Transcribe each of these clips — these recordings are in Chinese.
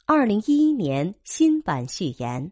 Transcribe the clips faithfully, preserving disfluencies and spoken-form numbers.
二零一一年新版序言。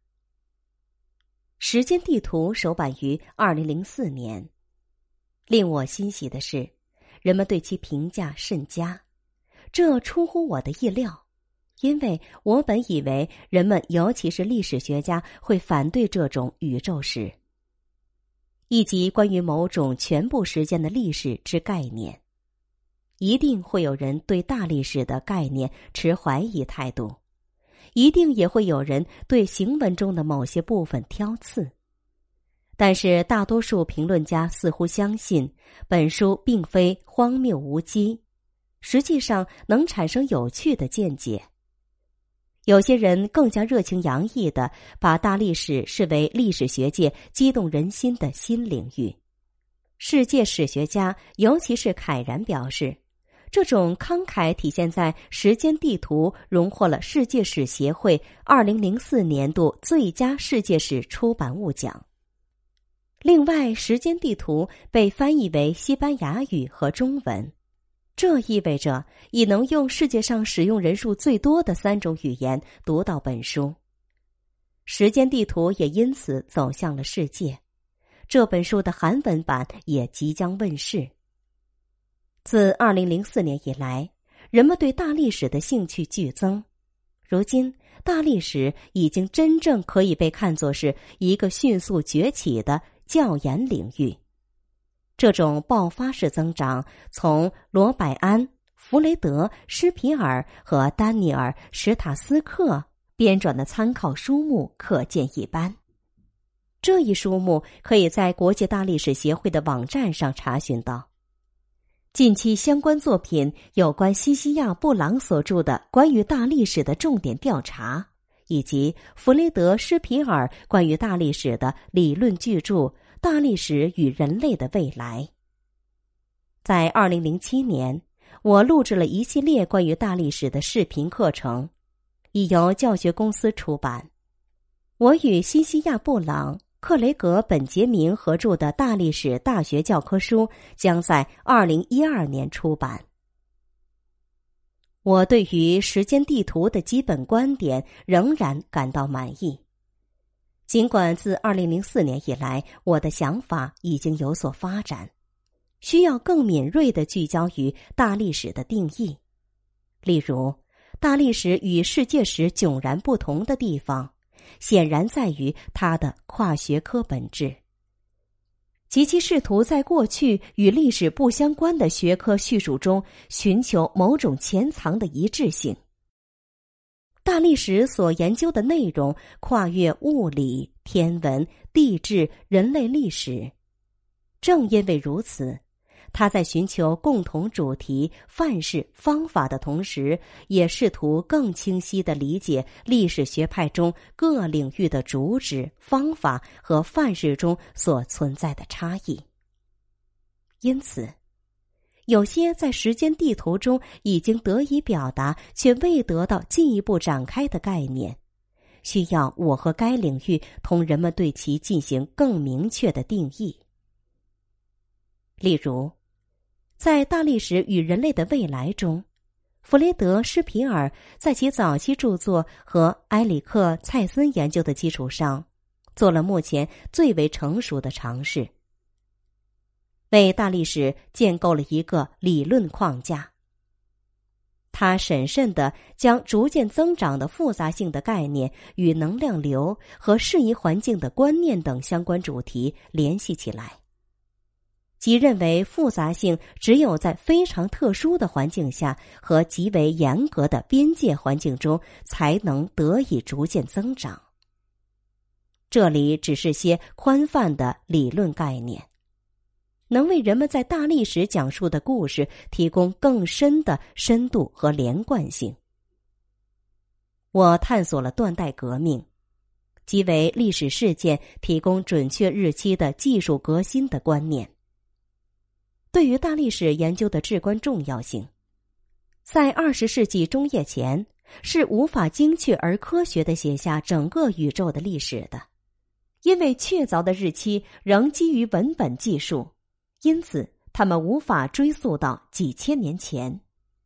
时间地图首版于二零零四年。令我欣喜的是，人们对其评价甚佳，这出乎我的意料，因为我本以为人们尤其是历史学家会反对这种宇宙史，以及关于某种全部时间的历史之概念。一定会有人对大历史的概念持怀疑态度，一定也会有人对行文中的某些部分挑刺。但是大多数评论家似乎相信本书并非荒谬无稽，实际上能产生有趣的见解。有些人更加热情洋溢地把大历史视为历史学界激动人心的新领域。世界史学家尤其是凯然表示，这种慷慨体现在时间地图荣获了世界史协会二零零四年度最佳世界史出版物奖。另外，时间地图被翻译为西班牙语和中文，这意味着已能用世界上使用人数最多的三种语言读到本书。时间地图也因此走向了世界，这本书的韩文版也即将问世。自二零零四年以来，人们对大历史的兴趣剧增。如今，大历史已经真正可以被看作是一个迅速崛起的教研领域。这种爆发式增长，从罗百安、弗雷德、施皮尔和丹尼尔·史塔斯克编撰的参考书目可见一斑。这一书目可以在国际大历史协会的网站上查询到。近期相关作品有关西西亚·布朗所著的关于大历史的重点调查，以及弗雷德·施皮尔关于大历史的理论巨著《大历史与人类的未来》。在二零零七年，我录制了一系列关于大历史的视频课程，已由教学公司出版。我与西西亚·布朗、克雷格·本杰明合著的大历史大学教科书将在二零一二年出版。我对于时间地图的基本观点仍然感到满意，尽管自二零零四年以来，我的想法已经有所发展，需要更敏锐地聚焦于大历史的定义。例如，大历史与世界史迥然不同的地方，显然在于它的跨学科本质，及其试图在过去与历史不相关的学科叙述中寻求某种潜藏的一致性。大历史所研究的内容跨越物理、天文、地质、人类历史。正因为如此，他在寻求共同主题、范式、方法的同时，也试图更清晰地理解历史学派中各领域的主旨、方法和范式中所存在的差异。因此，有些在时间地图中已经得以表达却未得到进一步展开的概念，需要我和该领域同人们对其进行更明确的定义。例如，在《大历史与人类的未来》中，弗雷德·施皮尔在其早期著作和埃里克·蔡森研究的基础上，做了目前最为成熟的尝试，为大历史建构了一个理论框架。他审慎地将逐渐增长的复杂性的概念与能量流和适宜环境的观念等相关主题联系起来，即认为复杂性只有在非常特殊的环境下和极为严格的边界环境中才能得以逐渐增长。这里只是些宽泛的理论概念，能为人们在大历史讲述的故事提供更深的深度和连贯性。我探索了断代革命，即为历史事件提供准确日期的技术革新的观念。对于大历史研究的至关重要性，在二十世纪中叶前是无法精确而科学地写下整个宇宙的历史的，因为确凿的日期仍基于文本技术，因此他们无法追溯到几千年前。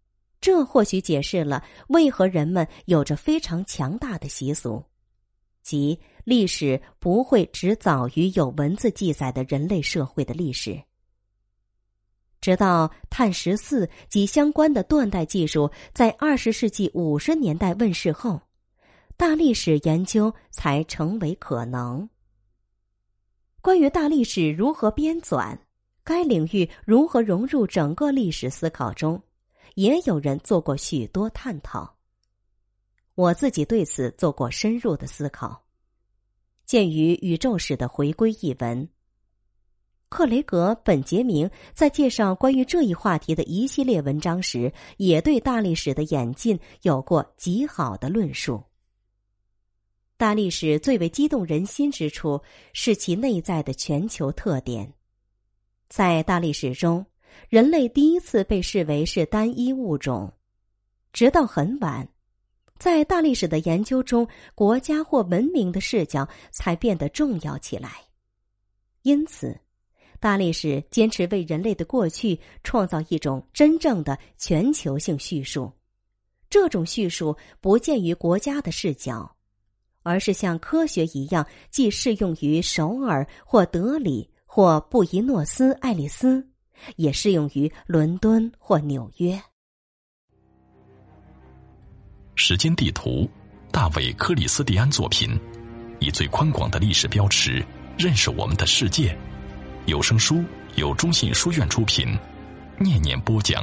这或许解释了为何人们有着非常强大的习俗，即历史不会只早于有文字记载的人类社会的历史。直到碳十四及相关的断代技术在二十世纪五十年代问世后，大历史研究才成为可能。关于大历史如何编纂，该领域如何融入整个历史思考中，也有人做过许多探讨。我自己对此做过深入的思考。鉴于《宇宙史的回归》一文，克雷格·本杰明在介绍关于这一话题的一系列文章时，也对大历史的演进有过极好的论述。大历史最为激动人心之处是其内在的全球特点。在大历史中，人类第一次被视为是单一物种，直到很晚，在大历史的研究中，国家或文明的视角才变得重要起来。因此，大历史坚持为人类的过去创造一种真正的全球性叙述。这种叙述不见于国家的视角，而是像科学一样，既适用于首尔或德里或布宜诺斯艾利斯，也适用于伦敦或纽约。 时间地图，大卫·克里斯蒂安作品，以最宽广的历史标尺认识我们的世界。有声书由中信书院出品，念念播讲。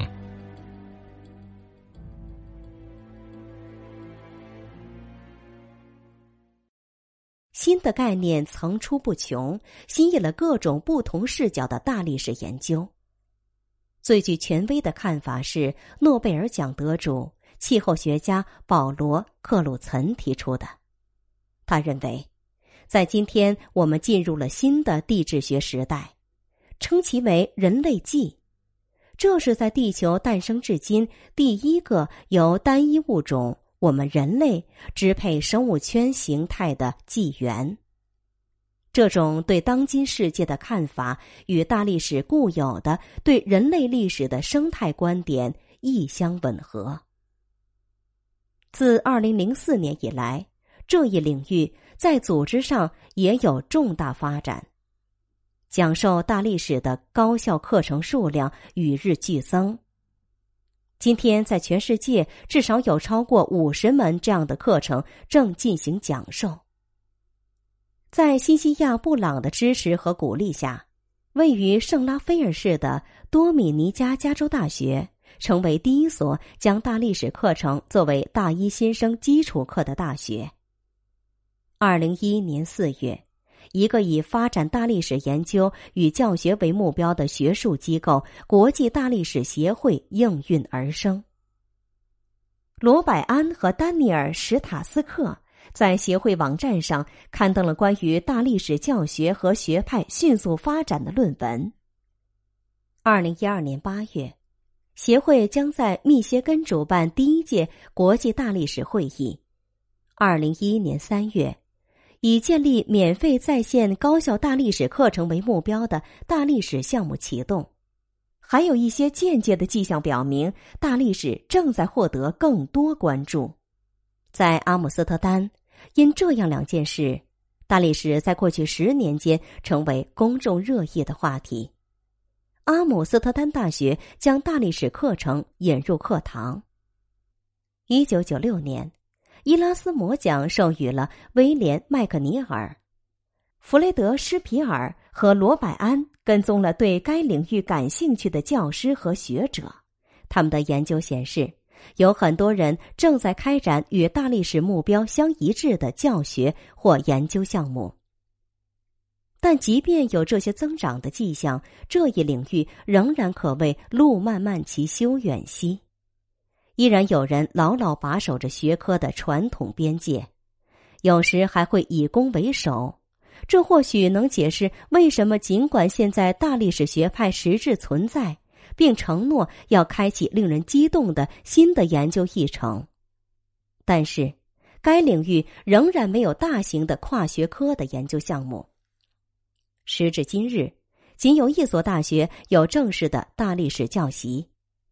新的概念层出不穷，吸引了各种不同视角的大历史研究。最具权威的看法是诺贝尔奖得主、气候学家保罗·克鲁岑提出的。他认为，在今天我们进入了新的地质学时代，称其为人类纪。这是在地球诞生至今第一个由单一物种我们人类支配生物圈形态的纪元。这种对当今世界的看法与大历史固有的对人类历史的生态观点异相吻合。自二零零四年以来，这一领域在组织上也有重大发展。讲授大历史的高校课程数量与日俱增。今天在全世界至少有超过五十门这样的课程正进行讲授。在西西亚·布朗的支持和鼓励下，位于圣拉斐尔市的多米尼加加州大学成为第一所将大历史课程作为大一新生基础课的大学。二零一一年四月，一个以发展大历史研究与教学为目标的学术机构——国际大历史协会应运而生。罗百安和丹尼尔·史塔斯克在协会网站上刊登了关于大历史教学和学派迅速发展的论文。二零一二年八月，协会将在密歇根主办第一届国际大历史会议。二零一一年三月，以建立免费在线高校大历史课程为目标的大历史项目启动。还有一些间接的迹象表明，大历史正在获得更多关注。在阿姆斯特丹，因这样两件事，大历史在过去十年间成为公众热议的话题。阿姆斯特丹大学将大历史课程引入课堂。一九九六年，伊拉斯谟奖授予了威廉·麦克尼尔。弗雷德·施皮尔和罗百安跟踪了对该领域感兴趣的教师和学者。他们的研究显示，有很多人正在开展与大历史目标相一致的教学或研究项目。但即便有这些增长的迹象，这一领域仍然可谓路漫漫其修远兮。依然有人牢牢把守着学科的传统边界，有时还会以攻为守。这或许能解释为什么尽管现在大历史学派实质存在，并承诺要开启令人激动的新的研究议程，但是该领域仍然没有大型的跨学科的研究项目。时至今日，仅有一所大学有正式的大历史教习。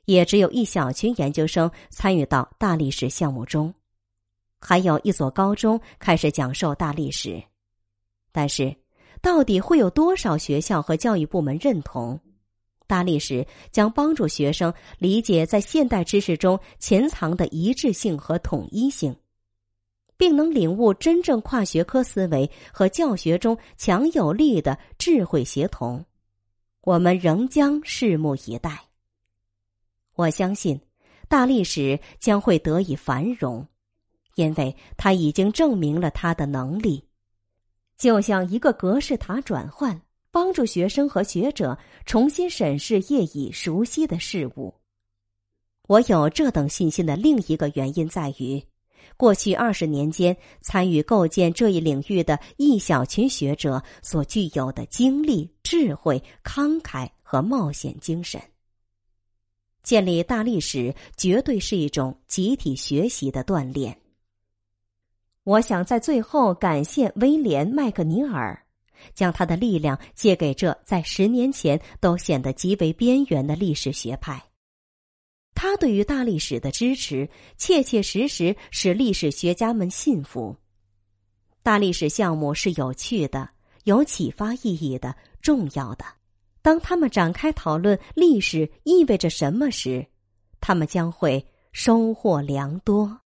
也只有一小群研究生参与到大历史项目中，还有一所高中开始讲授大历史。但是，到底会有多少学校和教育部门认同大历史将帮助学生理解在现代知识中潜藏的一致性和统一性，并能领悟真正跨学科思维和教学中强有力的智慧协同？我们仍将拭目以待。我相信大历史将会得以繁荣，因为它已经证明了它的能力，就像一个格式塔转换，帮助学生和学者重新审视业已熟悉的事物。我有这等信心的另一个原因在于，过去二十年间参与构建这一领域的一小群学者所具有的经历、智慧、慷慨和冒险精神。建立大历史绝对是一种集体学习的锻炼。我想在最后感谢威廉·麦克尼尔，将他的力量借给这在十年前都显得极为边缘的历史学派。他对于大历史的支持，切切实实使历史学家们信服。大历史项目是有趣的、有启发意义的、重要的。当他们展开讨论历史意味着什么时，他们将会收获良多。